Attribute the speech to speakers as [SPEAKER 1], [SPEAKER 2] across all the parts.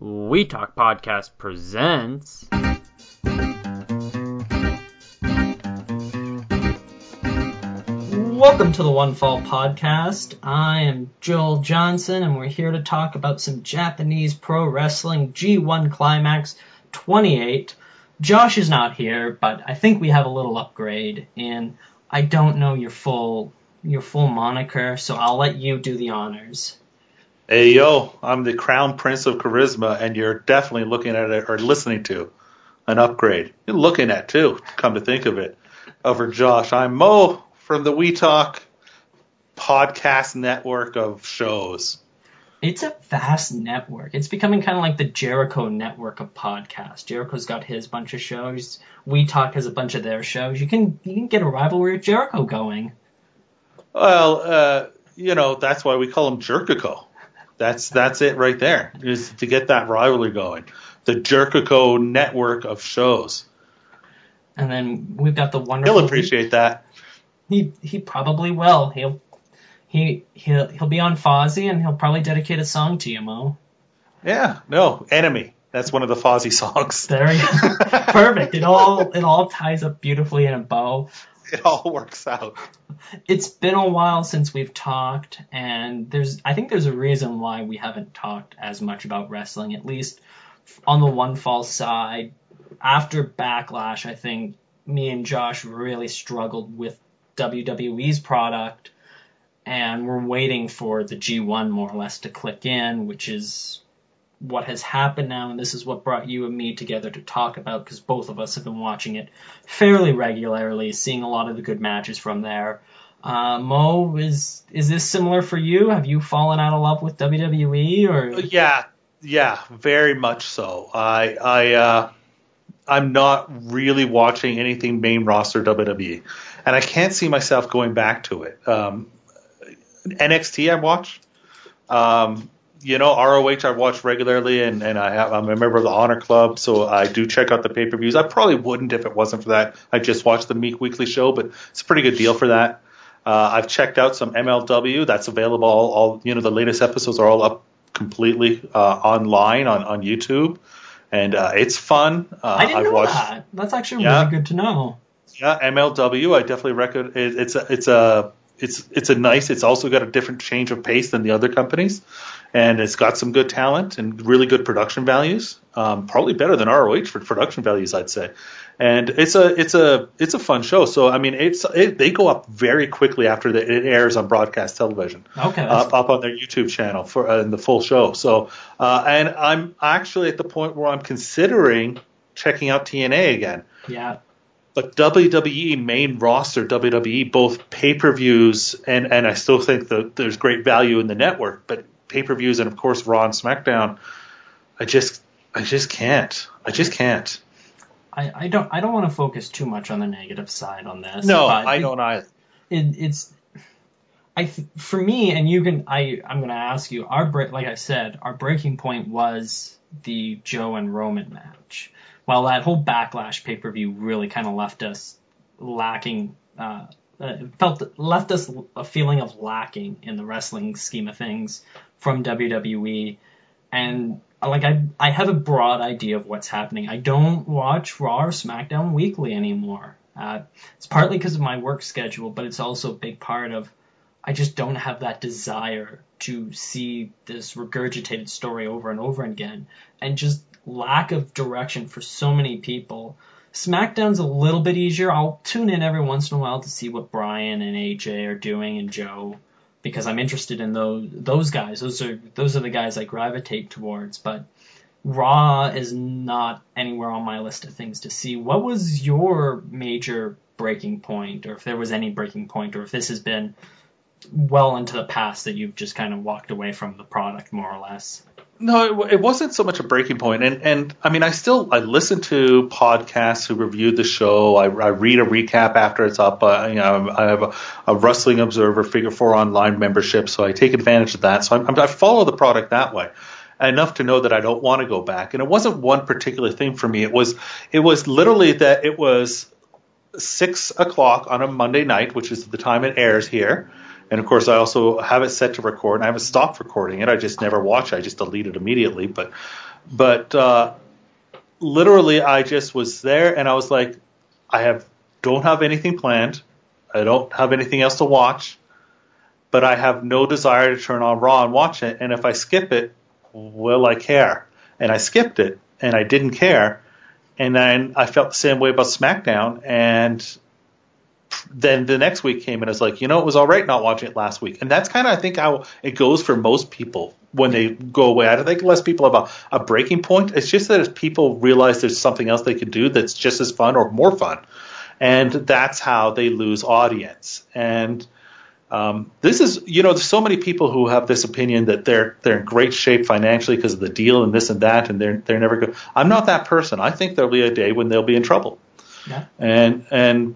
[SPEAKER 1] We Talk Podcast presents.
[SPEAKER 2] Welcome to the One Fall Podcast. I am Joel Johnson, and we're here to talk about some Japanese pro wrestling G1 Climax 28. Josh is not here, but I think we have a little upgrade, and I don't know your full moniker, so I'll let you do the honors.
[SPEAKER 3] Hey, yo, I'm the Crown Prince of Charisma, and you're definitely looking at it or listening to an upgrade. You're looking at, too, come to think of it, over Josh. I'm Mo from the We Talk podcast network of shows.
[SPEAKER 2] It's a vast network. It's becoming kind of like the Jericho network of podcasts. Jericho's got his bunch of shows. We Talk has a bunch of their shows. You can get a rivalry with Jericho going.
[SPEAKER 3] Well, that's why we call him Jerkico. That's it right there, is to get that rivalry going. The Jerkico network of shows.
[SPEAKER 2] And then we've got the wonderful...
[SPEAKER 3] He'll appreciate that.
[SPEAKER 2] He probably will. He'll be on Fozzy, and he'll probably dedicate a song to you, Mo.
[SPEAKER 3] Yeah, no, Enemy. That's one of the Fozzy songs.
[SPEAKER 2] There you go. Perfect. It all ties up beautifully in a bow.
[SPEAKER 3] It all works out.
[SPEAKER 2] It's been a while since we've talked, and I think there's a reason why we haven't talked as much about wrestling, at least on the One Fall side. After Backlash, I think me and Josh really struggled with WWE's product, and we're waiting for the G1 more or less to click in, which is what has happened now, and this is what brought you and me together to talk about, because both of us have been watching it fairly regularly, seeing a lot of the good matches from there. Mo, is this similar for you? Have you fallen out of love with WWE? Or
[SPEAKER 3] Yeah, very much so. I'm not really watching anything main roster WWE, and I can't see myself going back to it. NXT I watch. ROH I watch regularly, and I'm a member of the Honor Club, so I do check out the pay-per-views. I probably wouldn't if it wasn't for that. I just watched the Meek Weekly show, but it's a pretty good deal for that. I've checked out some MLW. That's available. All the latest episodes are all up completely online on YouTube, and it's fun.
[SPEAKER 2] I didn't know that. That's actually really good to know.
[SPEAKER 3] Yeah, MLW. I definitely recommend. It's also got a different change of pace than the other companies, and it's got some good talent and really good production values. Probably better than ROH for production values, I'd say. And it's a fun show. So I mean, they go up very quickly after it airs on broadcast television.
[SPEAKER 2] Okay.
[SPEAKER 3] Up on their YouTube channel for the full show. So and I'm actually at the point where I'm considering checking out TNA again.
[SPEAKER 2] Yeah.
[SPEAKER 3] But WWE main roster, WWE, both pay-per-views, and I still think that there's great value in the network, but pay-per-views and, of course, Raw and SmackDown, I just can't.
[SPEAKER 2] I don't want to focus too much on the negative side on this.
[SPEAKER 3] No, I don't either.
[SPEAKER 2] For me, and I'm going to ask you, like I said, our breaking point was the Joe and Roman match. Well, that whole Backlash pay-per-view really kind of left us lacking, left us a feeling of lacking in the wrestling scheme of things from WWE. And I have a broad idea of what's happening. I don't watch Raw or SmackDown weekly anymore. It's partly because of my work schedule, but it's also a big part of I just don't have that desire to see this regurgitated story over and over again, and just lack of direction for so many people. SmackDown's a little bit easier. I'll tune in every once in a while to see what Brian and AJ are doing, and Joe, because I'm interested in those guys. Those are the guys I gravitate towards. But Raw is not anywhere on my list of things to see. What was your major breaking point, or if there was any breaking point, or if this has been well into the past that you've just kind of walked away from the product more or less?
[SPEAKER 3] No, it wasn't so much a breaking point. And I mean, I listen to podcasts who reviewed the show. I read a recap after it's up. I have a Wrestling Observer Figure 4 online membership, so I take advantage of that. So I follow the product that way enough to know that I don't want to go back. And it wasn't one particular thing for me. It was literally that it was 6 o'clock on a Monday night, which is the time it airs here. And, of course, I also have it set to record, and I haven't stopped recording it. I just never watch it. I just delete it immediately. But But literally, I just was there, and I was like, don't have anything planned. I don't have anything else to watch, but I have no desire to turn on Raw and watch it. And if I skip it, will I care? And I skipped it, and I didn't care. And then I felt the same way about SmackDown. And then the next week came, and I was like, it was all right not watching it last week. And that's kind of, I think, how it goes for most people when they go away. I don't think less people have a breaking point. It's just that if people realize there's something else they could do that's just as fun or more fun. And that's how they lose audience. And this is, there's so many people who have this opinion that they're in great shape financially because of the deal and this and that, and they're never good. I'm not that person. I think there'll be a day when they'll be in trouble.
[SPEAKER 2] Yeah.
[SPEAKER 3] And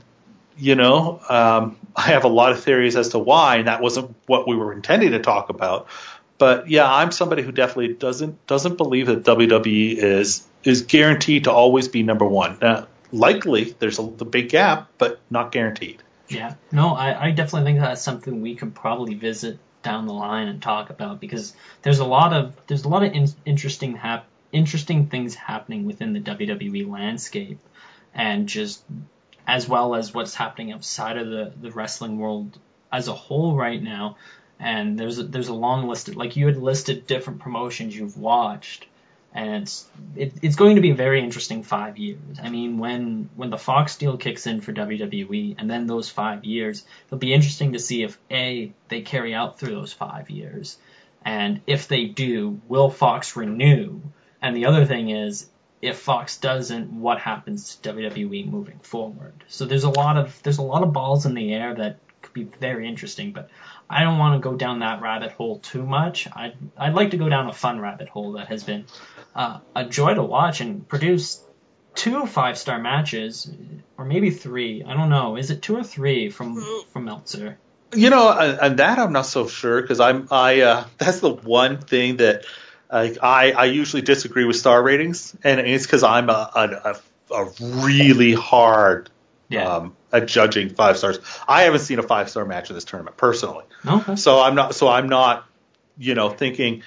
[SPEAKER 3] I have a lot of theories as to why, and that wasn't what we were intending to talk about. But yeah, I'm somebody who definitely doesn't believe that WWE is guaranteed to always be number one. Now, likely there's the big gap, but not guaranteed.
[SPEAKER 2] Yeah, no, I definitely think that's something we could probably visit down the line and talk about, because there's a lot of interesting things happening within the WWE landscape, and just as well as what's happening outside of the wrestling world as a whole right now. And there's a long list of, like you had listed, different promotions you've watched. And it's going to be a very interesting 5 years. I mean, when the Fox deal kicks in for WWE, and then those 5 years, it'll be interesting to see if they carry out through those 5 years, and if they do, will Fox renew? And the other thing is, if Fox doesn't, what happens to WWE moving forward? So there's a lot of balls in the air that could be very interesting, but I don't want to go down that rabbit hole too much. I'd like to go down a fun rabbit hole that has been a joy to watch and produce 2 5-star matches, or maybe 3. I don't know. Is it 2 or 3 from Meltzer?
[SPEAKER 3] And that I'm not so sure, because that's the one thing that I usually disagree with star ratings, and it's because I'm a really hard at judging 5 stars. I haven't seen a 5-star match in this tournament personally.
[SPEAKER 2] Okay.
[SPEAKER 3] So I'm not thinking.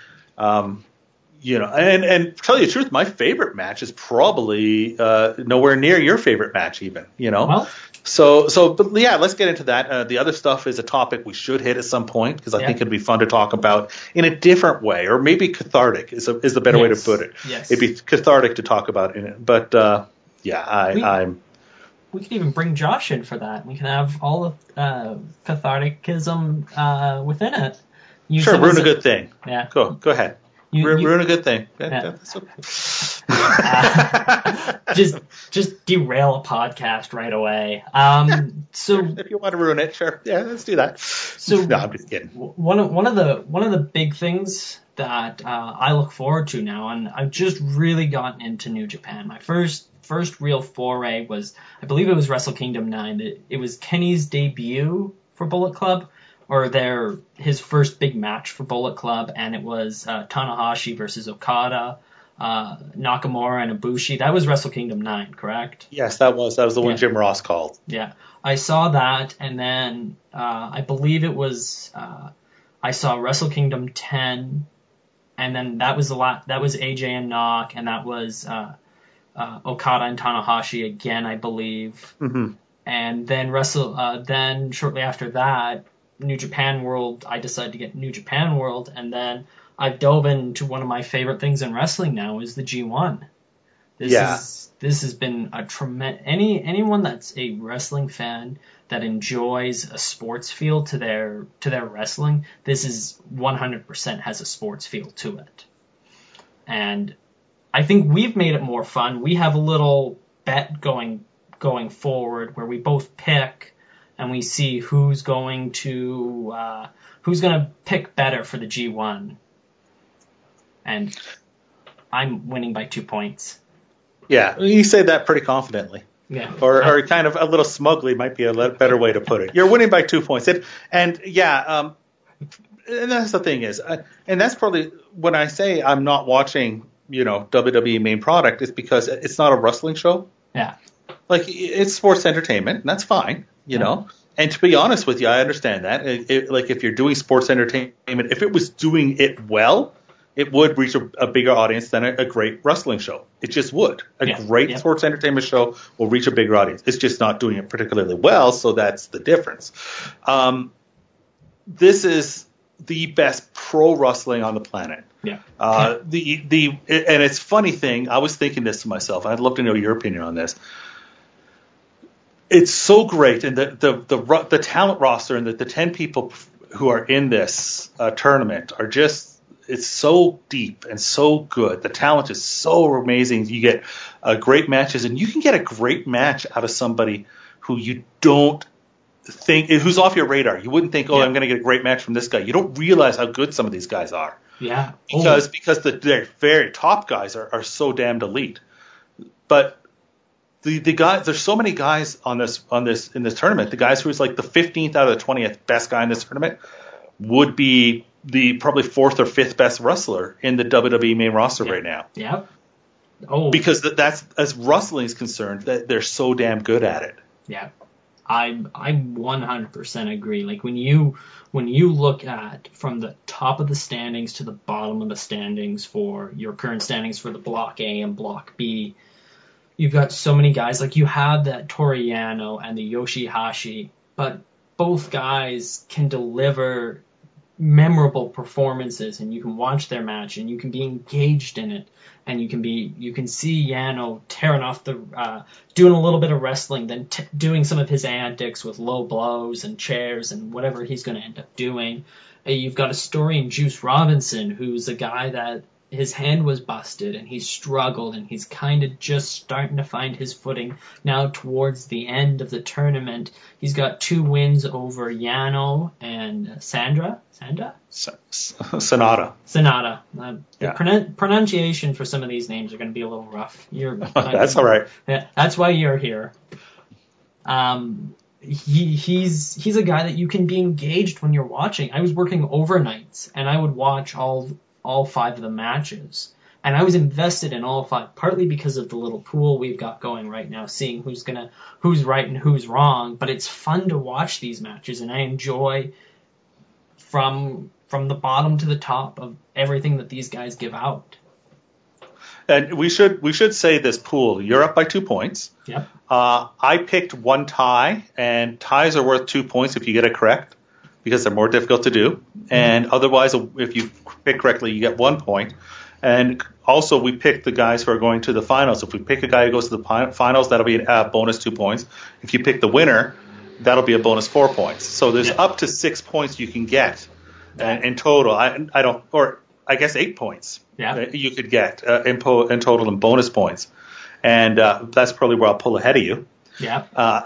[SPEAKER 3] And to tell you the truth, my favorite match is probably nowhere near your favorite match even,
[SPEAKER 2] Well,
[SPEAKER 3] but yeah, let's get into that. The other stuff is a topic we should hit at some point, because I think it'd be fun to talk about in a different way, or maybe cathartic is the better way to put it.
[SPEAKER 2] Yes.
[SPEAKER 3] It'd be cathartic to talk about in it. But
[SPEAKER 2] we could even bring Josh in for that. We can have all of catharticism within it.
[SPEAKER 3] Sure, ruin a good thing.
[SPEAKER 2] Yeah.
[SPEAKER 3] Go ahead. Ruin a good thing. That's okay.
[SPEAKER 2] Just derail a podcast right away. So
[SPEAKER 3] if you want to ruin it, sure. Yeah, let's do that.
[SPEAKER 2] So
[SPEAKER 3] no, I'm just kidding.
[SPEAKER 2] One of the big things that I look forward to now, and I've just really gotten into New Japan. My first real foray was, I believe it was Wrestle Kingdom 9. It was Kenny's debut for Bullet Club, or his first big match for Bullet Club, and it was Tanahashi versus Okada, Nakamura and Ibushi. That was Wrestle Kingdom 9, correct?
[SPEAKER 3] Yes, that was the one Jim Ross called.
[SPEAKER 2] Yeah, I saw that, and then I believe it was I saw Wrestle Kingdom 10, and then that was AJ and Knock, and that was Okada and Tanahashi again, I believe.
[SPEAKER 3] Mm-hmm.
[SPEAKER 2] And then then shortly after that, New Japan World, I decided to get New Japan World, and then I've dove into one of my favorite things in wrestling now, is the G1. This has been a tremendous, anyone that's a wrestling fan that enjoys a sports feel to their wrestling, this is 100% has a sports feel to it. And I think we've made it more fun. We have a little bet going forward where we both pick, and we see who's going to pick better for the G1. And I'm winning by 2 points.
[SPEAKER 3] Yeah, you say that pretty confidently.
[SPEAKER 2] Yeah.
[SPEAKER 3] Or kind of a little smugly might be a better way to put it. You're winning by 2 points. And that's the thing is, and that's probably when I say I'm not watching, WWE main product, is because it's not a wrestling show.
[SPEAKER 2] Yeah.
[SPEAKER 3] Like, it's sports entertainment, and that's fine, you know. And to be honest with you, I understand that. Like, if you're doing sports entertainment, if it was doing it well, it would reach a bigger audience than a great wrestling show. It just would. A great sports entertainment show will reach a bigger audience. It's just not doing it particularly well, so that's the difference. This is the best pro wrestling on the planet.
[SPEAKER 2] Yeah.
[SPEAKER 3] And it's a funny thing. I was thinking this to myself. I'd love to know your opinion on this. It's so great, and the talent roster and the 10 people who are in this tournament are just. It's so deep and so good. The talent is so amazing. You get great matches, and you can get a great match out of somebody who you don't think, who's off your radar. You wouldn't think, I'm going to get a great match from this guy. You don't realize how good some of these guys are.
[SPEAKER 2] Yeah.
[SPEAKER 3] Because their very top guys are so damned elite. But the guys, there's so many guys in this tournament. The guys who's like the 15th out of the 20th best guy in this tournament would be the probably 4th or 5th best wrestler in the WWE main roster right now.
[SPEAKER 2] Yeah. Oh.
[SPEAKER 3] Because that's, as wrestling is concerned, that they're so damn good at it.
[SPEAKER 2] Yeah. I 100% agree. Like when you look at from the top of the standings to the bottom of the standings for your current standings for the Block A and Block B, you've got so many guys. Like you have that Toru Yano and the Yoshihashi, but both guys can deliver memorable performances, and you can watch their match and you can be engaged in it, and you can see Yano tearing off doing a little bit of wrestling, then doing some of his antics with low blows and chairs and whatever he's going to end up doing. You've got a story in Juice Robinson, who's a guy that his hand was busted and he struggled, and he's kind of just starting to find his footing now towards the end of the tournament. He's got 2 wins over Yano and Sanada. The pronunciation for some of these names are going to be a little rough.
[SPEAKER 3] That's all right.
[SPEAKER 2] Yeah, that's why you're here. He's a guy that you can be engaged when you're watching. I was working overnights and I would watch all 5 of the matches, and I was invested in all 5, partly because of the little pool we've got going right now, seeing who's right and who's wrong. But it's fun to watch these matches, and I enjoy from the bottom to the top of everything that these guys give out.
[SPEAKER 3] And we should say this pool, you're up by 2 points.
[SPEAKER 2] Yep.
[SPEAKER 3] I picked 1 tie, and ties are worth 2 points if you get it correct, because they're more difficult to do. And otherwise, if you pick correctly, you get 1 point. And also, we pick the guys who are going to the finals. If we pick a guy who goes to the finals, that'll be a bonus 2 points. If you pick the winner, that'll be a bonus 4 points. So there's up to 6 points you can get in total. I guess 8 points you could get in total in bonus points. And that's probably where I'll pull ahead of you.
[SPEAKER 2] Yeah.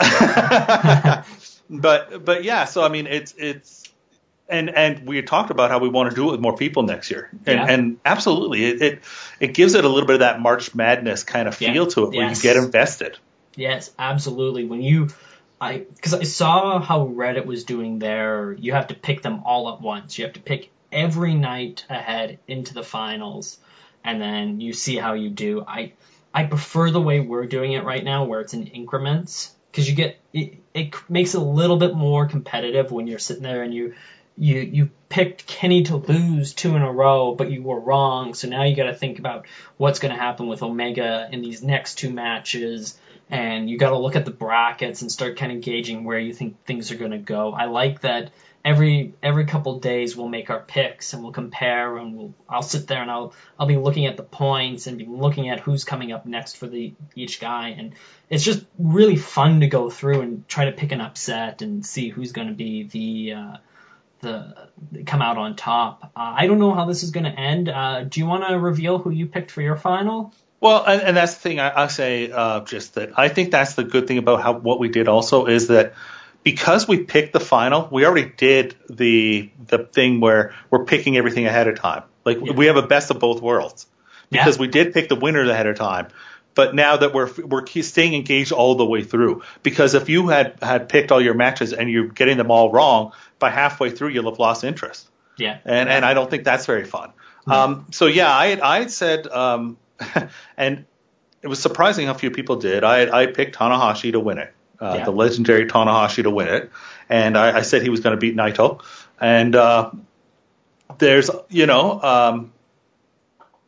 [SPEAKER 3] But yeah, so I mean it's and we talked about how we want to do it with more people next year, and absolutely it gives it a little bit of that March Madness kind of feel to it, where you get invested.
[SPEAKER 2] Yes, absolutely. Because I saw how Reddit was doing there, you have to pick them all at once. You have to pick every night ahead into the finals, and then you see how you do. I prefer the way we're doing it right now, where it's in increments, because it makes it a little bit more competitive when you're sitting there and you picked Kenny to lose 2 in a row, but you were wrong. So now you got to think about what's going to happen with Omega in these next 2 matches, and you got to look at the brackets and start kind of gauging where you think things are going to go. I like that every couple days we'll make our picks and we'll compare, and I'll sit there and I'll be looking at the points and be looking at who's coming up next for each guy, and it's just really fun to go through and try to pick an upset and see who's going to be the come out on top. I don't know how this is going to end. Do you want to reveal who you picked for your final?
[SPEAKER 3] Well, and that's the thing I say, just that I think that's the good thing about what we did also is that because we picked the final, we already did the thing where we're picking everything ahead of time. Like we have a best of both worlds because we did pick the winners ahead of time. But now that we're staying engaged all the way through, because if you had picked all your matches and you're getting them all wrong, by halfway through you'll have lost interest.
[SPEAKER 2] Yeah.
[SPEAKER 3] And I don't think that's very fun. So yeah, I had said, and it was surprising how few people did. I picked Tanahashi to win it, the legendary Tanahashi to win it, and I said he was going to beat Naito. And there's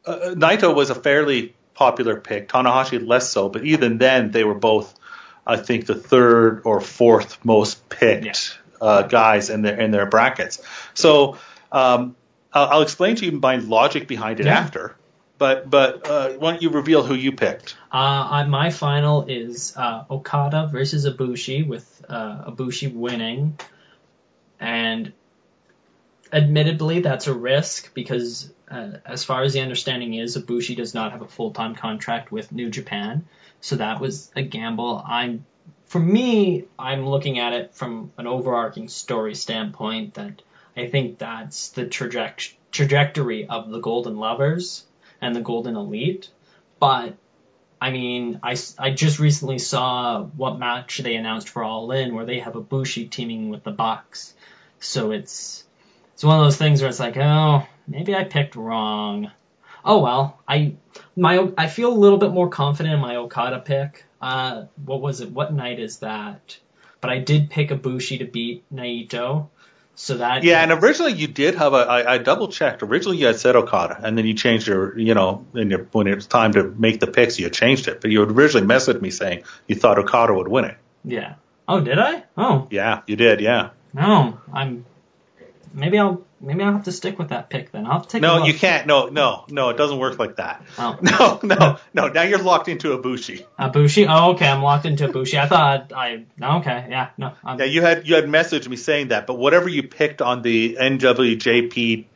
[SPEAKER 3] Naito was a fairly popular pick. Tanahashi less so, but even then they were both, I think, the third or fourth most picked guys in their brackets. So I'll explain to you my logic behind it after. But why don't you reveal who you picked?
[SPEAKER 2] My final is Okada versus Ibushi, with Ibushi winning. And admittedly, that's a risk because, as far as the understanding is, Ibushi does not have a full-time contract with New Japan. So that was a gamble. For me, I'm looking at it from an overarching story standpoint that I think that's the trajectory of the Golden Lovers and the Golden Elite. But, I mean, I just recently saw what match they announced for All In, where they have Ibushi teaming with the Bucks. So it's one of those things where it's like, oh, maybe I picked wrong. Oh well, I feel a little bit more confident in my Okada pick. What was it? What night is that? But I did pick Ibushi to beat Naito. So that
[SPEAKER 3] and originally you did have I double checked. Originally you had said Okada, and then you changed when it was time to make the picks, you changed it. But you had originally messaged me saying you thought Okada would win it.
[SPEAKER 2] Yeah. Oh, did I? Oh.
[SPEAKER 3] Yeah, you did. Yeah.
[SPEAKER 2] No, maybe I'll have to stick with that pick then. I'll take.
[SPEAKER 3] No, you can't. No, it doesn't work like that.
[SPEAKER 2] Oh.
[SPEAKER 3] No. Now you're locked into Ibushi.
[SPEAKER 2] Ibushi? Oh, okay. I'm locked into Ibushi. I thought okay. Yeah. No.
[SPEAKER 3] Yeah, you had messaged me saying that, but whatever you picked on the NWJP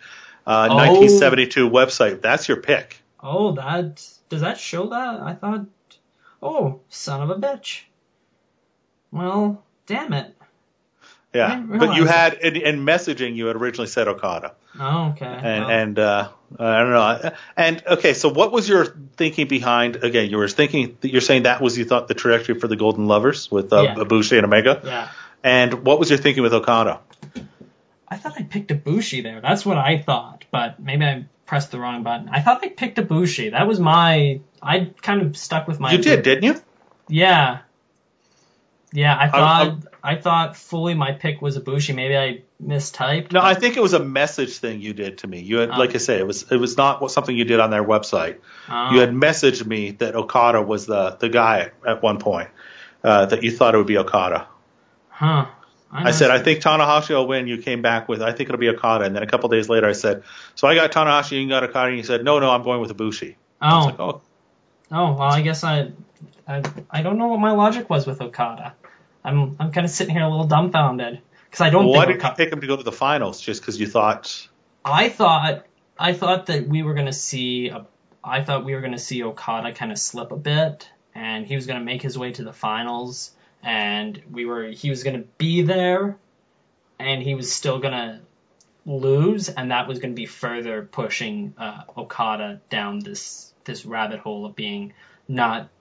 [SPEAKER 3] 1972 website, that's your pick.
[SPEAKER 2] Oh, does that show that? I thought. Oh, son of a bitch. Well, damn it.
[SPEAKER 3] Yeah, but you had in messaging you had originally said Okada.
[SPEAKER 2] Oh, okay.
[SPEAKER 3] And I don't know. And okay, so what was your thinking behind? Again, you're saying that was, you thought, the trajectory for the Golden Lovers with Ibushi and Omega.
[SPEAKER 2] Yeah.
[SPEAKER 3] And what was your thinking with Okada?
[SPEAKER 2] I thought I picked Ibushi there. That's what I thought, but maybe I pressed the wrong button. I thought I picked Ibushi. That was I kind of stuck with my.
[SPEAKER 3] You did, didn't you?
[SPEAKER 2] Yeah. Yeah, I thought fully my pick was Ibushi. Maybe I mistyped.
[SPEAKER 3] No, I think it was a message thing you did to me. You had, like I say, it was not something you did on their website.
[SPEAKER 2] Oh.
[SPEAKER 3] You had messaged me that Okada was the guy at one point, that you thought it would be Okada.
[SPEAKER 2] Huh.
[SPEAKER 3] I said, I think Tanahashi will win. You came back with, I think it'll be Okada. And then a couple days later I said, so I got Tanahashi, you got Okada. And you said, no, I'm going with Ibushi.
[SPEAKER 2] Oh.
[SPEAKER 3] I was like, oh.
[SPEAKER 2] Oh, well, I guess I don't know what my logic was with Okada. I'm kind of sitting here a little dumbfounded because I don't.
[SPEAKER 3] Well, why did you pick him to go to the finals? Just because you thought?
[SPEAKER 2] I thought that we were going to see Okada kind of slip a bit, and he was going to make his way to the finals, and he was going to be there, and he was still going to lose, and that was going to be further pushing Okada down this rabbit hole of being not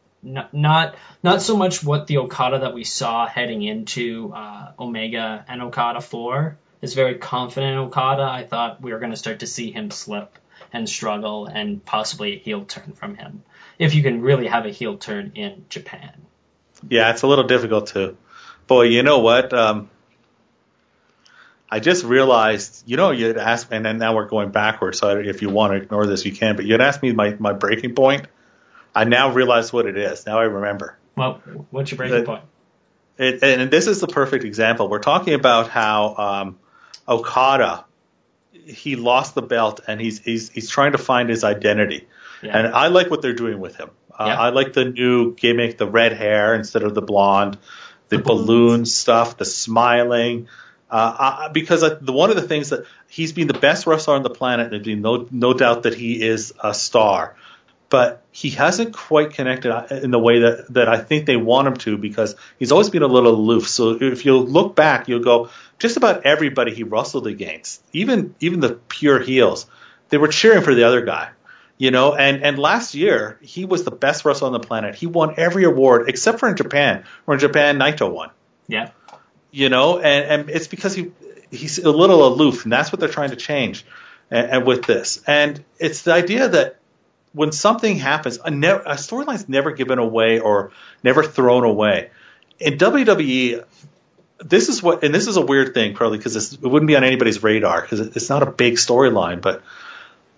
[SPEAKER 2] so much what the Okada that we saw heading into Omega and Okada 4 is very confident in Okada. I thought we were going to start to see him slip and struggle and possibly a heel turn from him, if you can really have a heel turn in Japan.
[SPEAKER 3] Yeah, it's a little difficult to. Boy, you know what? I just realized, you'd asked, and then now we're going backwards, so if you want to ignore this, you can, but you'd asked me my breaking point. I now realize what it is. Now I remember.
[SPEAKER 2] Well, what's your breaking point?
[SPEAKER 3] And this is the perfect example. We're talking about how Okada, he lost the belt, and he's trying to find his identity. Yeah. And I like what they're doing with him. I like the new gimmick, the red hair instead of the blonde, the balloon stuff, the smiling. Because one of the things that he's been the best wrestler on the planet, and there's been no doubt that he is a star, but he hasn't quite connected in the way that I think they want him to, because he's always been a little aloof. So if you look back, you'll go, just about everybody he wrestled against, even the pure heels, they were cheering for the other guy. And last year he was the best wrestler on the planet. He won every award except for in Japan, where in Japan Naito won.
[SPEAKER 2] Yeah.
[SPEAKER 3] And it's because he's a little aloof, and that's what they're trying to change and with this. And it's the idea that when something happens, a storyline's never given away or never thrown away. In WWE, this is a weird thing, probably, because it wouldn't be on anybody's radar, because it's not a big storyline, but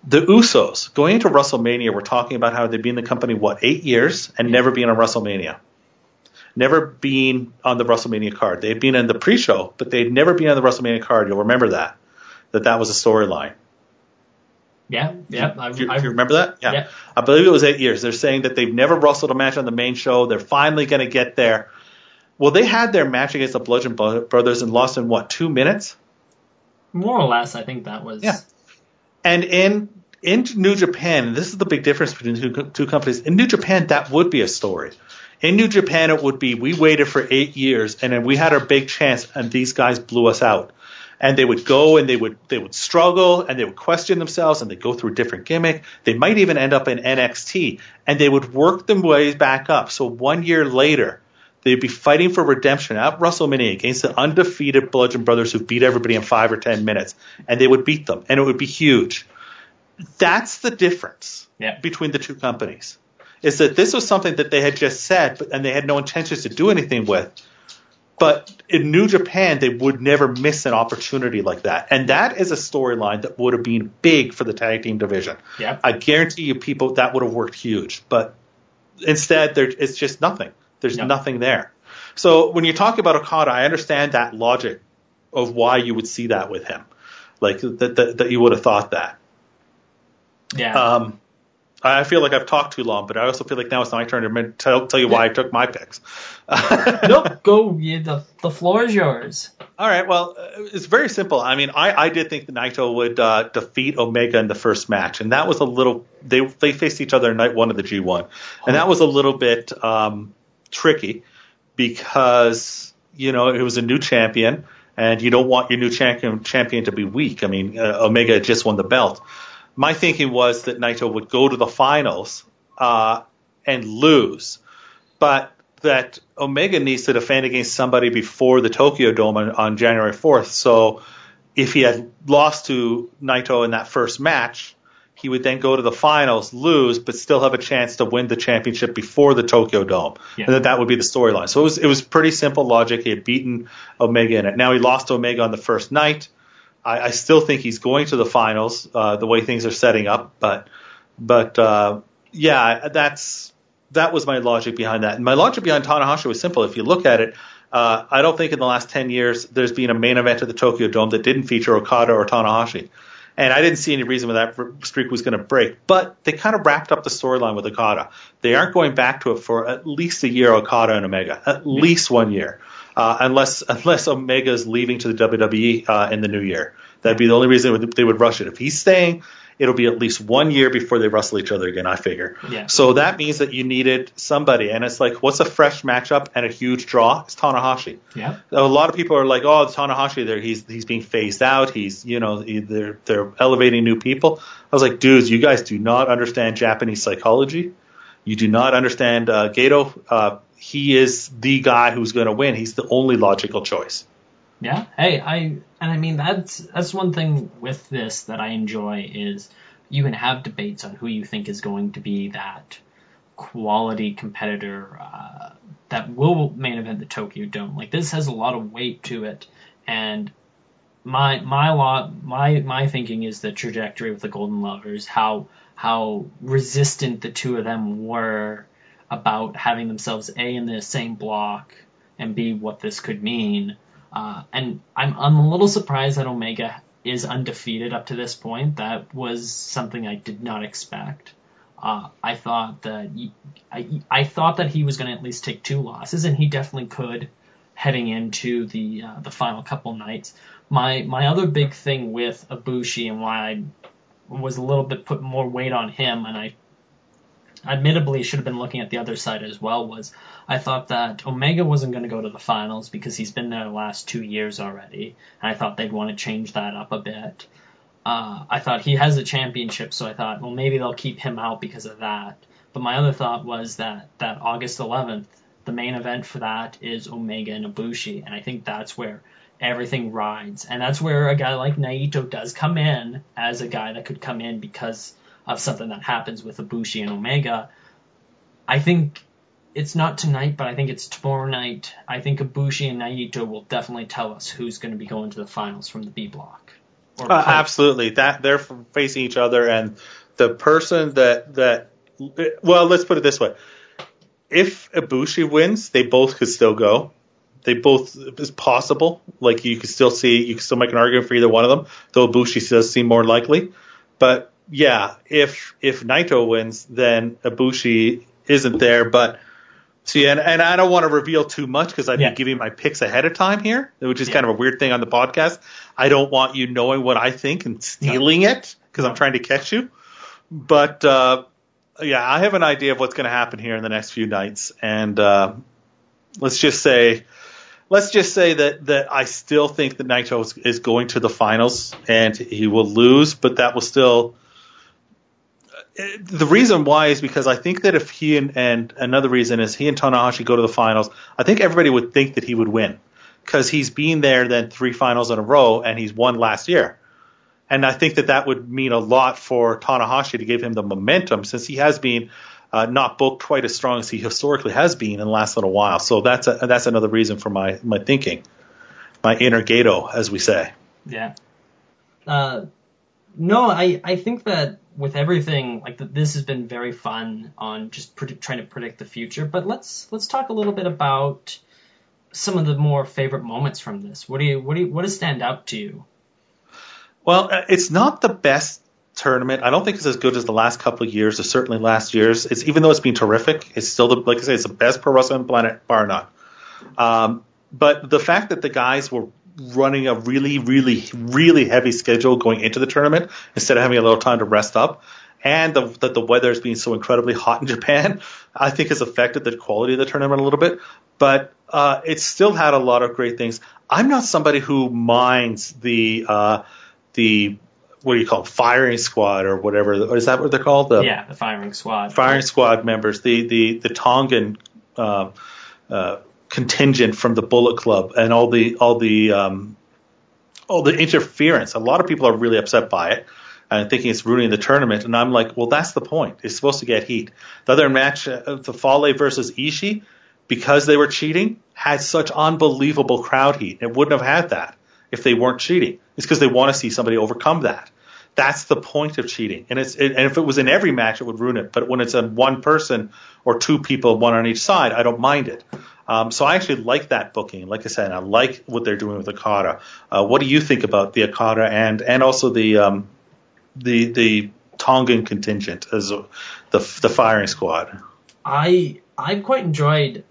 [SPEAKER 3] The Usos, going into WrestleMania, were talking about how they've been in the company, 8 years, and never been on WrestleMania. Never been on the WrestleMania card. They'd been in the pre-show, but they'd never been on the WrestleMania card. You'll remember that was a storyline.
[SPEAKER 2] Yeah.
[SPEAKER 3] Do you remember that? Yeah. I believe it was 8 years. They're saying that they've never wrestled a match on the main show. They're finally going to get there. Well, they had their match against the Bludgeon Brothers and lost in 2 minutes?
[SPEAKER 2] More or less, I think that was.
[SPEAKER 3] Yeah. And in New Japan, this is the big difference between the two companies. In New Japan, that would be a story. In New Japan, it would be, we waited for 8 years, and then we had our big chance, and these guys blew us out. And they would go, and they would struggle, and they would question themselves, and they'd go through a different gimmick. They might even end up in NXT, and they would work them ways back up. So 1 year later, they'd be fighting for redemption at WrestleMania against the undefeated Bludgeon Brothers who beat everybody in 5 or 10 minutes, and they would beat them, and it would be huge. That's the difference between the two companies, is that this was something that they had just said, and they had no intentions to do anything with. But in New Japan, they would never miss an opportunity like that. And that is a storyline that would have been big for the tag team division.
[SPEAKER 2] Yep.
[SPEAKER 3] I guarantee you people that would have worked huge. But instead, it's just nothing. There's nothing there. So when you talk about Okada, I understand that logic of why you would see that with him. Like that you would have thought that.
[SPEAKER 2] Yeah.
[SPEAKER 3] I feel like I've talked too long, but I also feel like now it's my turn to tell you why I took my picks.
[SPEAKER 2] Nope, go. The floor is yours.
[SPEAKER 3] All right. Well, it's very simple. I mean, I did think that Naito would defeat Omega in the first match, and that was a little. They faced each other in night 1 of the G1, and that was a little bit tricky because it was a new champion, and you don't want your new champion to be weak. I mean, Omega had just won the belt. My thinking was that Naito would go to the finals and lose, but that Omega needs to defend against somebody before the Tokyo Dome on January 4th. So if he had lost to Naito in that first match, he would then go to the finals, lose, but still have a chance to win the championship before the Tokyo Dome. Yeah. And that would be the storyline. So it was pretty simple logic. He had beaten Omega in it. Now he lost to Omega on the first night. I still think he's going to the finals, the way things are setting up. But that was my logic behind that. And my logic behind Tanahashi was simple. If you look at it, I don't think in the last 10 years there's been a main event at the Tokyo Dome that didn't feature Okada or Tanahashi. And I didn't see any reason why that streak was going to break. But they kind of wrapped up the storyline with Okada. They aren't going back to it for at least a year, Okada and Omega. At least 1 year. Unless Omega is leaving to the WWE in the new year. That'd be the only reason they would rush it. If he's staying, it'll be at least 1 year before they wrestle each other again, I figure.
[SPEAKER 2] Yeah.
[SPEAKER 3] So that means that you needed somebody. And it's like, what's a fresh matchup and a huge draw? It's Tanahashi.
[SPEAKER 2] Yeah.
[SPEAKER 3] A lot of people are like, oh, it's Tanahashi there. He's being phased out. They're elevating new people. I was like, dudes, you guys do not understand Japanese psychology. You do not understand Gedo. He is the guy who's going to win. He's the only logical choice.
[SPEAKER 2] Yeah. Hey, that's one thing with this that I enjoy is you can have debates on who you think is going to be that quality competitor that will main event the Tokyo Dome. Like this has a lot of weight to it, and my thinking is the trajectory with the Golden Lovers, how resistant the two of them were about having themselves A in the same block and B what this could mean. And I'm a little surprised that Omega is undefeated up to this point. That was something I did not expect. I thought that he was going to at least take 2 losses, and he definitely could heading into the final couple nights. My other big thing with Ibushi and why I was a little bit put more weight on him, and I admittedly should have been looking at the other side as well, was I thought that Omega wasn't going to go to the finals because he's been there the last 2 years already, and I thought they'd want to change that up a bit. I thought he has a championship, so I thought, well, maybe they'll keep him out because of that. But my other thought was that August 11th, the main event for that is Omega and Ibushi, and I think that's where everything rides. And that's where a guy like Naito does come in as a guy that could come in because of something that happens with Ibushi and Omega. I think it's not tonight, but I think it's tomorrow night. I think Ibushi and Naito will definitely tell us who's going to be going to the finals from the B block.
[SPEAKER 3] Absolutely. That they're facing each other, and the person that well, let's put it this way: if Ibushi wins, they both could still go. They both is possible. Like you can still make an argument for either one of them. Though Ibushi does seem more likely, but yeah, if Naito wins, then Ibushi isn't there. But see, and I don't want to reveal too much because I'd be giving my picks ahead of time here, which is kind of a weird thing on the podcast. I don't want you knowing what I think and stealing it because I'm trying to catch you. But I have an idea of what's going to happen here in the next few nights, and let's just say that I still think that Naito is going to the finals and he will lose, but that will still. The reason why is because I think that if he and another reason is he and Tanahashi go to the finals, I think everybody would think that he would win because he's been there then 3 finals in a row and he's won last year. And I think that would mean a lot for Tanahashi to give him the momentum since he has been not booked quite as strong as he historically has been in the last little while. So that's another reason for my thinking, my inner Gato, as we say.
[SPEAKER 2] Yeah. No, I think that with everything, like this has been very fun on just trying to predict the future. But let's talk a little bit about some of the more favorite moments from this. What does stand out to you?
[SPEAKER 3] Well, it's not the best tournament. I don't think it's as good as the last couple of years, or certainly last year's. It's even though it's been terrific, it's still like I say, it's the best pro wrestling on the planet, bar none. But the fact that the guys were running a really, really, really heavy schedule going into the tournament instead of having a little time to rest up, and that the weather has been so incredibly hot in Japan, I think has affected the quality of the tournament a little bit. But it's still had a lot of great things. I'm not somebody who minds the what do you call it, firing squad or whatever? Or is that what they're called?
[SPEAKER 2] The firing squad.
[SPEAKER 3] Firing squad members, the Tongan contingent from the Bullet Club, and all the interference. A lot of people are really upset by it and thinking it's ruining the tournament. And I'm like, well, that's the point. It's supposed to get heat. The other match, the Fale versus Ishii, because they were cheating, had such unbelievable crowd heat. It wouldn't have had that if they weren't cheating. It's because they want to see somebody overcome that. That's the point of cheating. And if it was in every match, it would ruin it. But when it's on one person or 2 people, one on each side, I don't mind it. So I actually like that booking. Like I said, I like what they're doing with Okada. What do you think about the Okada and also the Tongan contingent as the firing squad?
[SPEAKER 2] I've quite enjoyed.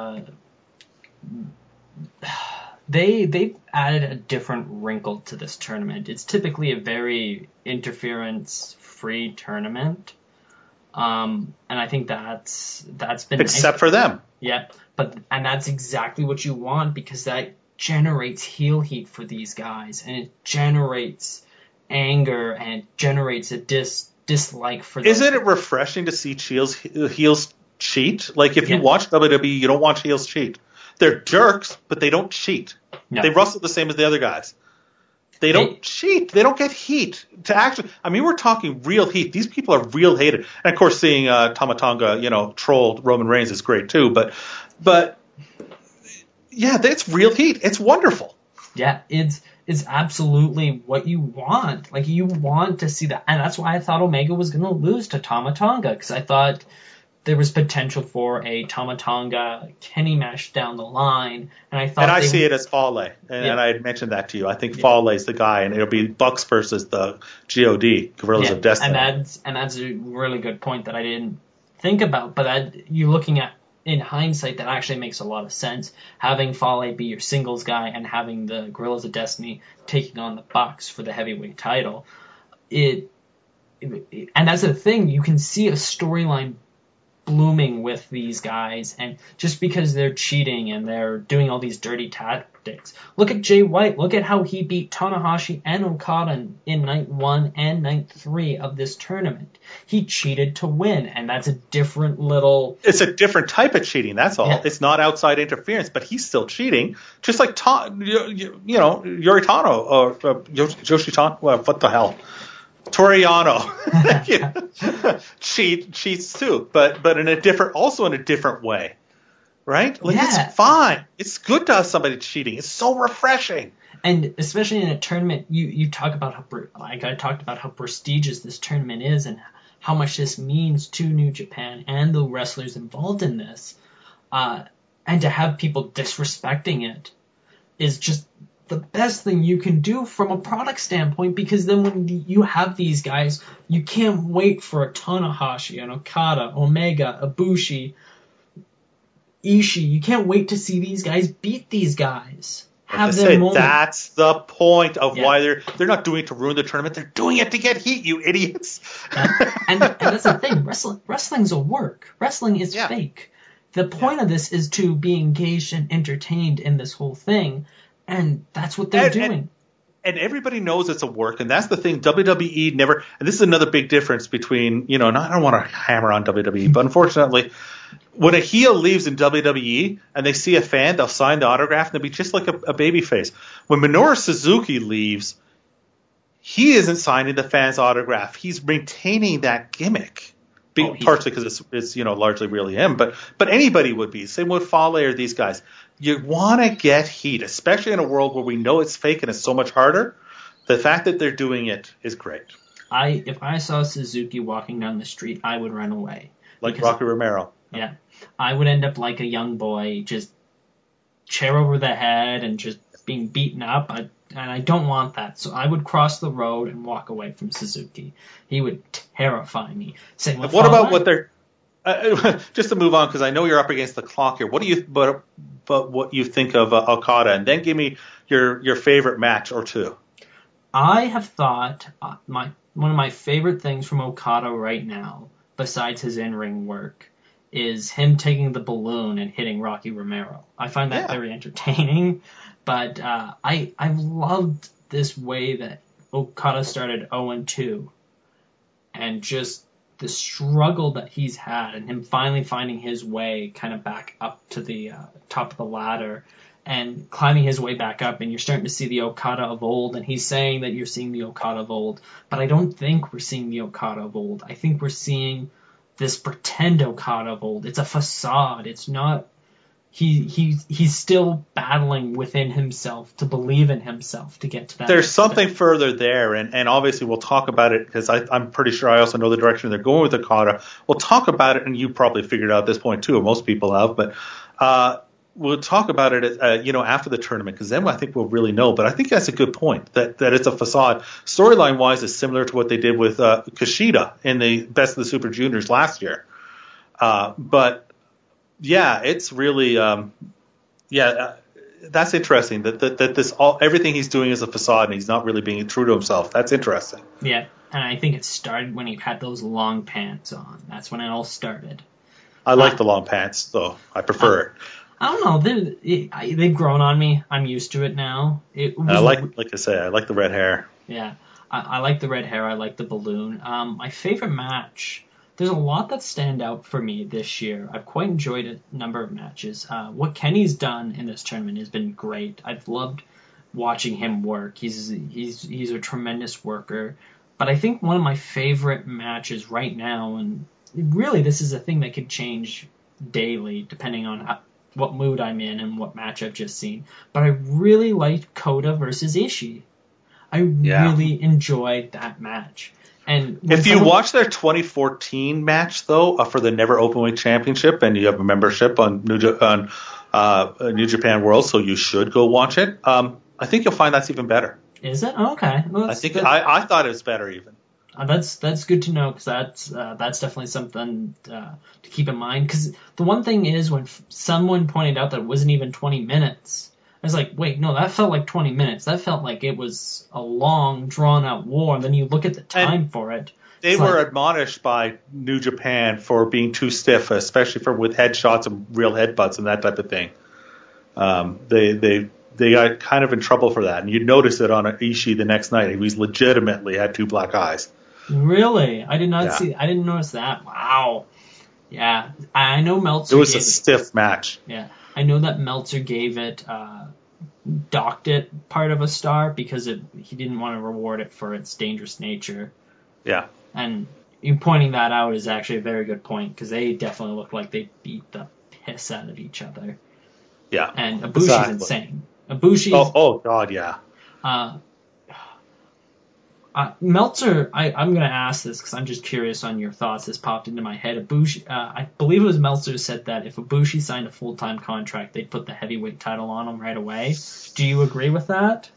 [SPEAKER 2] They've added a different wrinkle to this tournament. It's typically a very interference-free tournament, and I think that's been
[SPEAKER 3] except
[SPEAKER 2] nice.
[SPEAKER 3] For them.
[SPEAKER 2] Yeah, and that's exactly what you want because that generates heel heat for these guys, and it generates anger and it generates a dislike for them.
[SPEAKER 3] Isn't it refreshing to see heels cheat? Like if you watch WWE, you don't watch heels cheat. They're jerks, but they don't cheat. No. They wrestle the same as the other guys. They don't cheat. They don't get heat. We're talking real heat. These people are real hated. And of course, seeing Tama Tonga, troll Roman Reigns is great too. But yeah, it's real heat. It's wonderful.
[SPEAKER 2] Yeah, it's absolutely what you want. Like you want to see that, and that's why I thought Omega was going to lose to Tama Tonga because I thought there was potential for a Tama Tonga Kenny match down the line, and I thought.
[SPEAKER 3] And I see it as Fale, and I had mentioned that to you. I think Fale is the guy, and it'll be Bucks versus the God, Guerrillas of Destiny.
[SPEAKER 2] And that's a really good point that I didn't think about, but you're looking at in hindsight that actually makes a lot of sense. Having Fale be your singles guy and having the Guerrillas of Destiny taking on the Bucks for the heavyweight title, and that's the thing. You can see a storyline blooming with these guys, and just because they're cheating and they're doing all these dirty tactics. Look at Jay White. Look at how he beat Tanahashi and Okada in night 1 and night 3 of this tournament. He cheated to win, and that's a different little.
[SPEAKER 3] It's a different type of cheating. That's all. Yeah. It's not outside interference, but he's still cheating, just like Yuri Tano or Yoshi Tano. Well, what the hell? Toriano cheats too, but in a different way. right? Like,
[SPEAKER 2] Yeah.
[SPEAKER 3] it's fine. It's good to have somebody cheating. It's so refreshing.
[SPEAKER 2] And especially in a tournament, you talk about like I talked about how prestigious this tournament is and how much this means to New Japan and the wrestlers involved in this. And to have people disrespecting it is just the best thing you can do from a product standpoint, because then when you have these guys, you can't wait for a Tanahashi, an Okada, Omega, Ibushi, Ishii. You can't wait to see these guys beat these guys. Have their moment.
[SPEAKER 3] That's the point of why they're not doing it to ruin the tournament. They're doing it to get heat, you idiots.
[SPEAKER 2] And that's the thing. Wrestling's a work. Wrestling is fake. The point of this is to be engaged and entertained in this whole thing. And that's what they're doing.
[SPEAKER 3] And everybody knows it's a work, and that's the thing. WWE never, and this is another big difference between, I don't want to hammer on WWE, but unfortunately, when a heel leaves in WWE and they see a fan, they'll sign the autograph and they'll be just like a baby face. When Minoru Suzuki leaves, he isn't signing the fan's autograph. He's maintaining that gimmick. Partially because it's largely really him, but anybody would be. Same with Fale or these guys. You want to get heat, especially in a world where we know it's fake and it's so much harder. The fact that they're doing it is great.
[SPEAKER 2] If I saw Suzuki walking down the street, I would run away.
[SPEAKER 3] Like Rocky Romero.
[SPEAKER 2] Yeah. I would end up like a young boy, just chair over the head and just being beaten up. And I don't want that. So I would cross the road and walk away from Suzuki. He would terrify me.
[SPEAKER 3] What about what they're just to move on, because I know you're up against the clock here. What do you what you think of Okada, and then give me your favorite match or two.
[SPEAKER 2] I have thought one of my favorite things from Okada right now, besides his in-ring work, is him taking the balloon and hitting Rocky Romero. I find that very entertaining, but I've loved this way that Okada started 0-2, and just the struggle that he's had, and him finally finding his way kind of back up to the top of the ladder and climbing his way back up, and you're starting to see the Okada of old, and he's saying that you're seeing the Okada of old, but I don't think we're seeing the Okada of old. I think we're seeing this pretend Okada of old. It's a facade. It's not. He's still battling within himself to believe in himself to get to that.
[SPEAKER 3] There's something further there, and obviously we'll talk about it, because I'm pretty sure I also know the direction they're going with Okada. We'll talk about it, and you probably figured it out at this point too, or most people have, but we'll talk about it after the tournament, because then I think we'll really know. But I think that's a good point, that it's a facade. Storyline wise, it's similar to what they did with Kushida in the Best of the Super Juniors last year. But yeah, it's really that's interesting that this everything he's doing is a facade and he's not really being true to himself. That's interesting.
[SPEAKER 2] Yeah, and I think it started when he had those long pants on. That's when it all started.
[SPEAKER 3] I like the long pants, though. I prefer it.
[SPEAKER 2] I don't know. They've grown on me. I'm used to it now.
[SPEAKER 3] Like I say, I like the red hair.
[SPEAKER 2] Yeah, I like the red hair. I like the balloon. My favorite match. There's a lot that stand out for me this year. I've quite enjoyed a number of matches. What Kenny's done in this tournament has been great. I've loved watching him work. He's a tremendous worker. But I think one of my favorite matches right now, and really this is a thing that could change daily depending on what mood I'm in and what match I've just seen. But I really liked Kota versus Ishii. I really enjoyed that match. And
[SPEAKER 3] if you watch their 2014 match, though, for the Never Openweight Championship, and you have a membership on New Japan World, so you should go watch it. I think you'll find that's even better.
[SPEAKER 2] Is it? Okay. Well,
[SPEAKER 3] I thought it was better even.
[SPEAKER 2] That's good to know, because that's definitely something to keep in mind. Because the one thing is, when someone pointed out that it wasn't even 20 minutes, I was like, wait, no, that felt like 20 minutes. That felt like it was a long, drawn-out war. And then you look at the time for it.
[SPEAKER 3] They were admonished by New Japan for being too stiff, especially with headshots and real headbutts and that type of thing. They got kind of in trouble for that. And you'd notice it on Ishii the next night. He was legitimately had two black eyes.
[SPEAKER 2] Really? I did not see. I didn't notice that. Wow. Yeah. I know Meltzer.
[SPEAKER 3] It was a stiff match.
[SPEAKER 2] Yeah. I know that Meltzer gave it, docked it part of a star because he didn't want to reward it for its dangerous nature.
[SPEAKER 3] Yeah.
[SPEAKER 2] And you pointing that out is actually a very good point, because they definitely look like they beat the piss piss out of each other.
[SPEAKER 3] Yeah.
[SPEAKER 2] And Ibushi's insane. Ibushi's...
[SPEAKER 3] Oh, God, yeah.
[SPEAKER 2] Meltzer, I'm going to ask this because I'm just curious on your thoughts. This popped into my head. Ibushi, I believe it was Meltzer said that if Ibushi signed a full-time contract, they'd put the heavyweight title on him right away. Do you agree with that?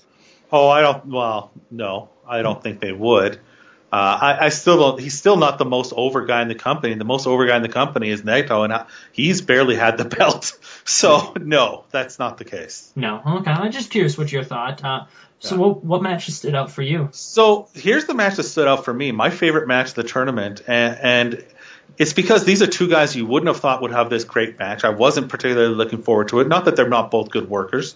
[SPEAKER 3] Oh, no, I don't think they would. I still don't. He's still not the most over guy in the company. The most over guy in the company is Naito, and he's barely had the belt. So no, that's not the case.
[SPEAKER 2] No. Okay. I'm just curious what your thought. What matches stood out for you?
[SPEAKER 3] So here's the match that stood out for me. My favorite match of the tournament, and it's because these are two guys you wouldn't have thought would have this great match. I wasn't particularly looking forward to it. Not that they're not both good workers.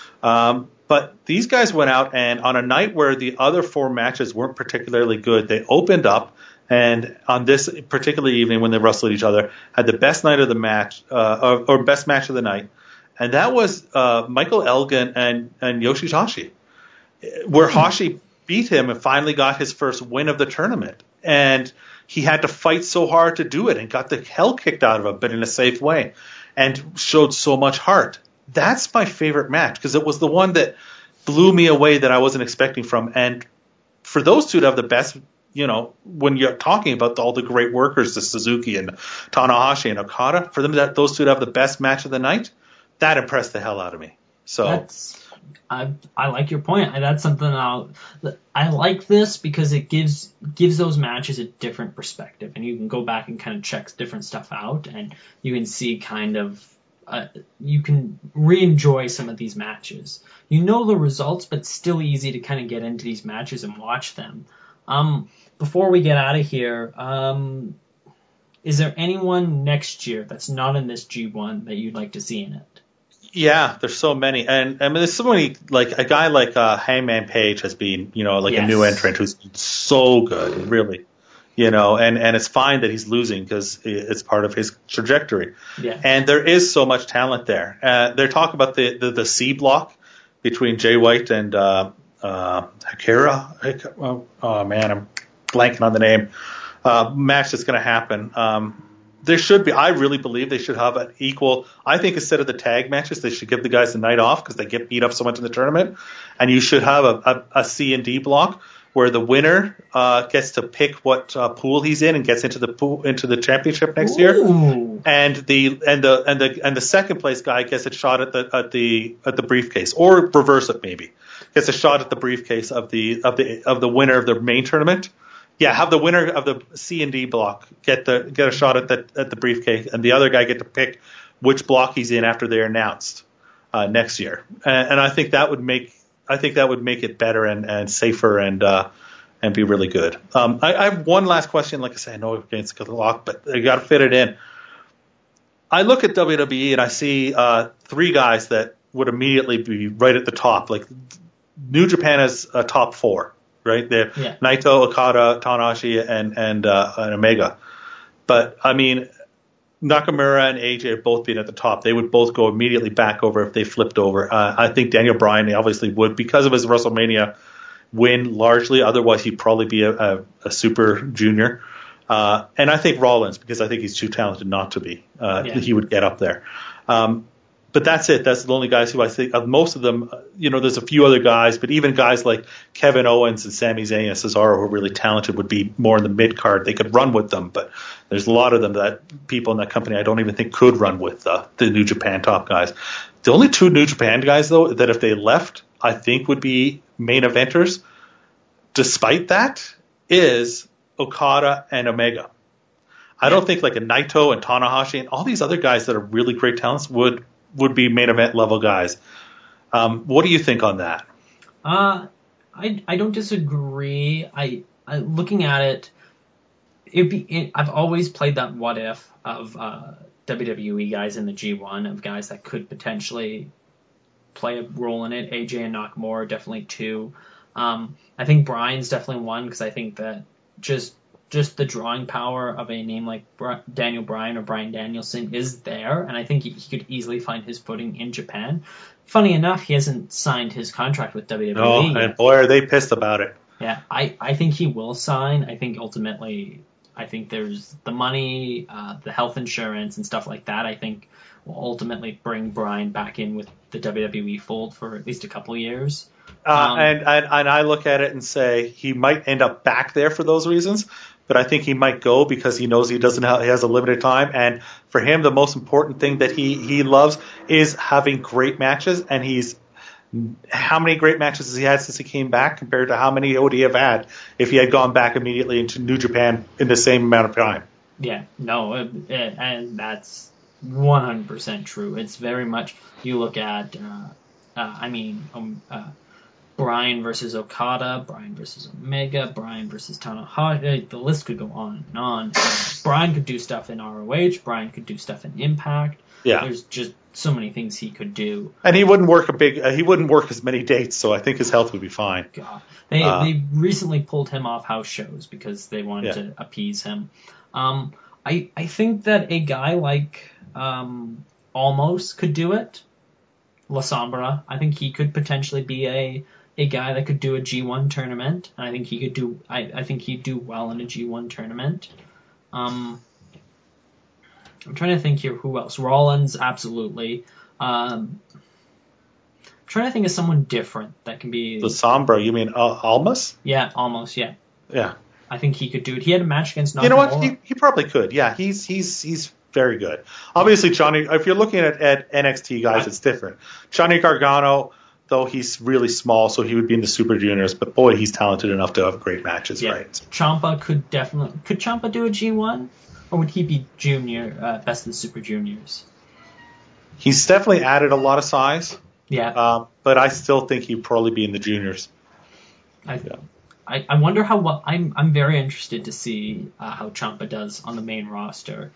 [SPEAKER 3] But these guys went out, and on a night where the other four matches weren't particularly good, they opened up, and on this particular evening when they wrestled each other, had the best night of the match, or best match of the night, and that was Michael Elgin and Yoshihashi, where Hashi beat him and finally got his first win of the tournament. And he had to fight so hard to do it and got the hell kicked out of him, but in a safe way, and showed so much heart. That's my favorite match because it was the one that blew me away that I wasn't expecting from. And for those two to have the best, when you're talking about all the great workers, the Suzuki and Tanahashi and Okada, for them those two to have the best match of the night, that impressed the hell out of me. So
[SPEAKER 2] I like your point. That's something I like this because it gives those matches a different perspective, and you can go back and kind of check different stuff out, and you can see kind of. You can re-enjoy some of these matches. You know the results, but still easy to kind of get into these matches and watch them. Before we get out of here, is there anyone next year that's not in this G1 that you'd like to see in it?
[SPEAKER 3] Yeah, there's so many. And I mean, there's so many, like a guy like Hangman Page has been, a new entrant who's been so good, really. And it's fine that he's losing because it's part of his trajectory.
[SPEAKER 2] Yeah.
[SPEAKER 3] And there is so much talent there. They talk about the C block between Jay White and Hikara. Oh man, I'm blanking on the name. Match that's going to happen. There should be. I really believe they should have an equal. I think instead of the tag matches, they should give the guys the night off because they get beat up so much in the tournament. And you should have a C and D block where the winner gets to pick what pool he's in and gets into the championship next year, and the second place guy gets a shot at the briefcase, or reverse it maybe, gets a shot at the briefcase of the winner of the main tournament. Yeah, have the winner of the C and D block get a shot at the briefcase, and the other guy get to pick which block he's in after they're announced next year, and I think that would make it better and safer and be really good. I have one last question. Like I say, I know we're against the clock, but I got to fit it in. I look at WWE and I see three guys that would immediately be right at the top. Like New Japan has a top four, right? They're Naito, Okada, Tanahashi, and Omega. But I mean, Nakamura and AJ have both been at the top. They would both go immediately back over if they flipped over. I think Daniel Bryan obviously would because of his WrestleMania win largely. Otherwise, he'd probably be a super junior. And I think Rollins, because I think he's too talented not to be. He would get up there. But that's it. That's the only guys who I think of most of them. There's a few other guys, but even guys like Kevin Owens and Sami Zayn and Cesaro who are really talented would be more in the mid card. They could run with them, but there's a lot of them that people in that company I don't even think could run with the New Japan top guys. The only two New Japan guys though that if they left, I think would be main eventers. Despite that, is Okada and Omega. I don't think like a Naito and Tanahashi and all these other guys that are really great talents would be main event level guys. What do you think on that?
[SPEAKER 2] I don't disagree. I looking at it, I've always played that what if of WWE guys in the G1 of guys that could potentially play a role in it. AJ and Nakamura are definitely two. I think Bryan's definitely one because I think that just the drawing power of a name like Daniel Bryan or Bryan Danielson is there, and I think he could easily find his footing in Japan. Funny enough, he hasn't signed his contract with WWE.
[SPEAKER 3] Oh, and boy, are they pissed about it.
[SPEAKER 2] Yeah, I think he will sign. I think ultimately I think there's the money, the health insurance and stuff like that. I think will ultimately bring Bryan back in with the WWE fold for at least a couple of years.
[SPEAKER 3] And I look at it and say he might end up back there for those reasons, but I think he might go because he knows he has a limited time. And for him, the most important thing that he loves is having great matches. And how many great matches has he had since he came back compared to how many would he have had if he had gone back immediately into New Japan in the same amount of time?
[SPEAKER 2] Yeah, no, and that's 100% true. It's very much, you look at, Bryan versus Okada, Bryan versus Omega, Bryan versus Tanahashi. The list could go on and on. Bryan could do stuff in ROH. Bryan could do stuff in Impact.
[SPEAKER 3] Yeah.
[SPEAKER 2] There's just so many things he could do.
[SPEAKER 3] And he wouldn't work he wouldn't work as many dates, so I think his health would be fine.
[SPEAKER 2] God. They recently pulled him off house shows because they wanted to appease him. I think that a guy like Almost could do it. La Sombra. I think he could potentially be a guy that could do a G1 tournament. And I think he could do. I think he'd do well in a G1 tournament. I'm trying to think here. Who else? Rollins, absolutely. I'm trying to think of someone different that can be.
[SPEAKER 3] The Sombra, you mean Almas?
[SPEAKER 2] Yeah, almost. Yeah.
[SPEAKER 3] Yeah.
[SPEAKER 2] I think he could do it. He had a match against Nakamura.
[SPEAKER 3] You know what? He probably could. Yeah, he's very good. Obviously, Johnny. If you're looking at NXT guys, it's different. Johnny Gargano, though, he's really small, so he would be in the Super Juniors. But boy, he's talented enough to have great matches, right?
[SPEAKER 2] Ciampa could Ciampa do a G1, or would he be junior, best of the Super Juniors?
[SPEAKER 3] He's definitely added a lot of size.
[SPEAKER 2] Yeah.
[SPEAKER 3] But I still think he'd probably be in the juniors.
[SPEAKER 2] I wonder how well. I'm very interested to see how Ciampa does on the main roster.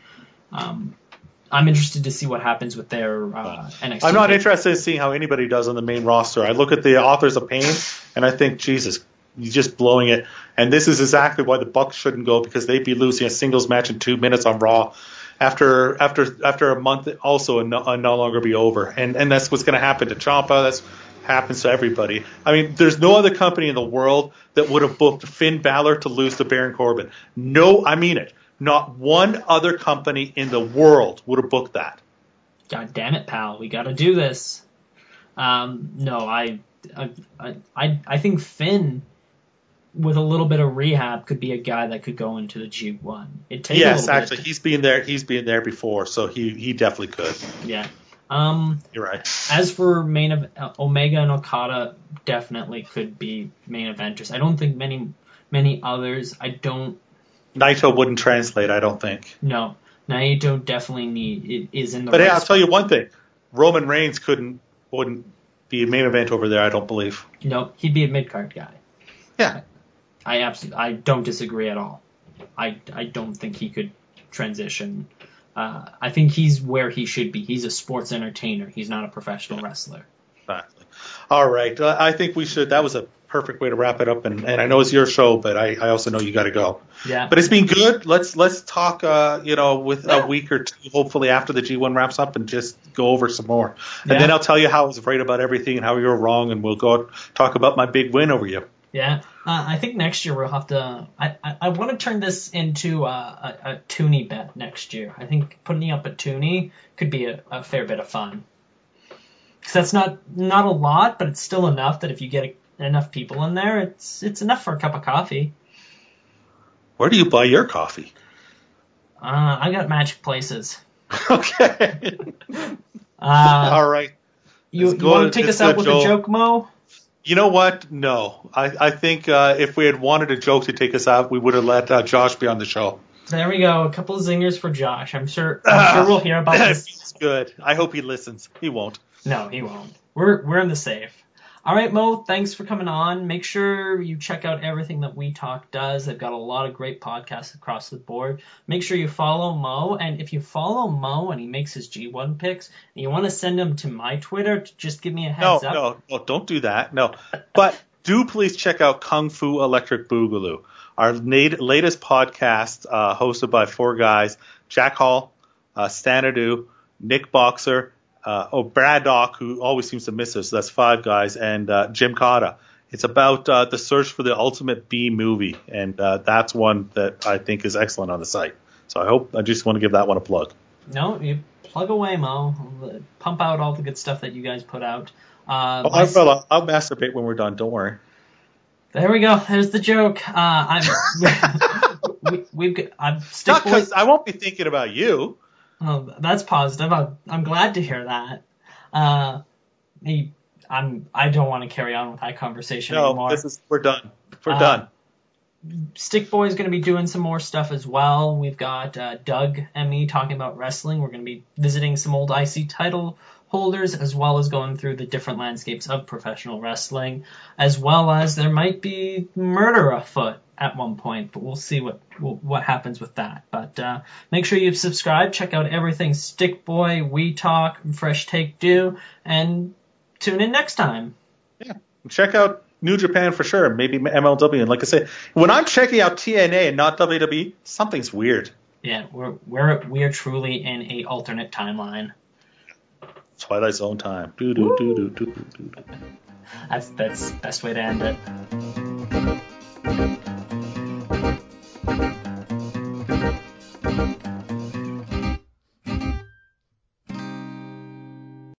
[SPEAKER 2] I'm interested to see what happens with their NXT.
[SPEAKER 3] I'm not interested in seeing how anybody does on the main roster. I look at the Authors of Pain and I think, Jesus, you're just blowing it. And this is exactly why the Bucks shouldn't go, because they'd be losing a singles match in 2 minutes on Raw after a month. Also, and no longer be over. And that's what's going to happen to Ciampa. That's happens to everybody. I mean, there's no other company in the world that would have booked Finn Balor to lose to Baron Corbin. No, I mean it. Not one other company in the world would have booked that.
[SPEAKER 2] God damn it, pal. We got to do this. No, I think Finn, with a little bit of rehab, could be a guy that could go into the G1.
[SPEAKER 3] Yes, actually, he's been there before, so he definitely could.
[SPEAKER 2] Yeah.
[SPEAKER 3] You're right.
[SPEAKER 2] As for Omega and Okada, definitely could be main eventers. I don't think many others.
[SPEAKER 3] Naito wouldn't translate, I don't think.
[SPEAKER 2] No, Naito definitely is in the.
[SPEAKER 3] But hey, I'll tell you one thing: Roman Reigns wouldn't be a main event over there. I don't believe.
[SPEAKER 2] No, he'd be a mid card guy.
[SPEAKER 3] Yeah,
[SPEAKER 2] I don't disagree at all. I don't think he could transition. I think he's where he should be. He's a sports entertainer. He's not a professional wrestler.
[SPEAKER 3] Exactly. All right. I think we should. That was a perfect way to wrap it up. And I know it's your show, but I also know you got to go.
[SPEAKER 2] Yeah.
[SPEAKER 3] But it's been good. Let's talk. With a week or two, hopefully after the G1 wraps up, and just go over some more. And then I'll tell you how I was right about everything and how you were wrong, and we'll go talk about my big win over you.
[SPEAKER 2] Yeah. I think next year we'll have to. I want to turn this into a toonie bet next year. I think putting up a toonie could be a fair bit of fun. Because that's not a lot, but it's still enough that if you get enough people in there, it's enough for a cup of coffee.
[SPEAKER 3] Where do you buy your coffee?
[SPEAKER 2] I got Magic Places.
[SPEAKER 3] Okay. All right.
[SPEAKER 2] You want to take us out with a joke, Mo?
[SPEAKER 3] You know what? No. I think if we had wanted a joke to take us out, we would have let Josh be on the show.
[SPEAKER 2] There we go. A couple of zingers for Josh. I'm sure we'll hear about this.
[SPEAKER 3] It's good. I hope he listens. He won't.
[SPEAKER 2] No, he won't. We're in the safe. All right, Mo, thanks for coming on. Make sure you check out everything that We Talk does. They've got a lot of great podcasts across the board. Make sure you follow Mo, and if you follow Mo and he makes his G1 picks, and you want to send them to my Twitter, just give me a heads up.
[SPEAKER 3] No, don't do that. No. But do please check out Kung Fu Electric Boogaloo, our latest podcast hosted by four guys, Jack Hall, Stanadu, Nick Boxer, Brad Dock, who always seems to miss us. So that's five guys, and Jim Cotta. It's about the search for the ultimate B movie, and that's one that I think is excellent on the site. So I just want to give that one a plug.
[SPEAKER 2] No, you plug away, Mo. Pump out all the good stuff that you guys put out.
[SPEAKER 3] I'll masturbate when we're done. Don't worry.
[SPEAKER 2] There we go. There's the joke. I'm
[SPEAKER 3] Not because I won't be thinking about you.
[SPEAKER 2] Oh, that's positive. I'm glad to hear that. I don't want to carry on with that conversation anymore.
[SPEAKER 3] We're done. We're done.
[SPEAKER 2] Stick Boy is going to be doing some more stuff as well. We've got Doug and me talking about wrestling. We're going to be visiting some old IC title holders, as well as going through the different landscapes of professional wrestling, as well as there might be murder afoot at one point, but we'll see what happens with that. But make sure you've subscribed, check out everything Stick Boy, We Talk, Fresh Take do, and tune in next time.
[SPEAKER 3] Yeah, check out New Japan for sure, maybe MLW. And like I say, when I'm checking out TNA and not WWE, something's weird.
[SPEAKER 2] Yeah, we are truly in a alternate timeline.
[SPEAKER 3] Twilight Zone time.
[SPEAKER 2] That's the best way to end it.